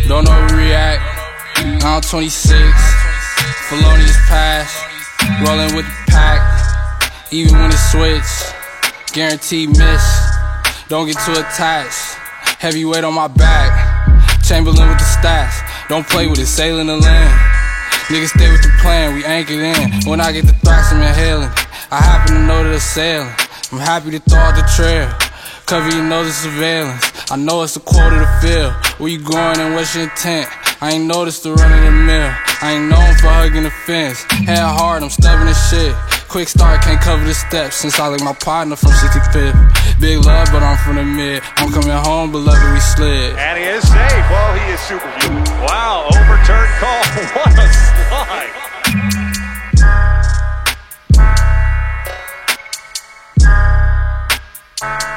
Don't overreact. I'm 26. Felonious pass. Rolling with the pack. Even when it's switch. Guaranteed miss. Don't get too attached. Heavyweight on my back. Chamberlain with the stats. Don't play with it, sailing the land. Niggas stay with the plan, we anchored in. When I get the thrax, I'm inhaling. I happen to know that it's sailing. I'm happy to throw out the trail. Cover your nose of surveillance. I know it's a quarter to fill. Where you going and what's your intent? I ain't noticed the run of the mill. I ain't known for hugging the fence. Head hard, I'm stubborn as shit. Quick start, can't cover the steps. Since I like my partner from 65th. Big love, but I'm from the mid. I'm coming home, beloved, we slid. And he is safe. Well, he is superhuman. Wow, overturned call. What a slide.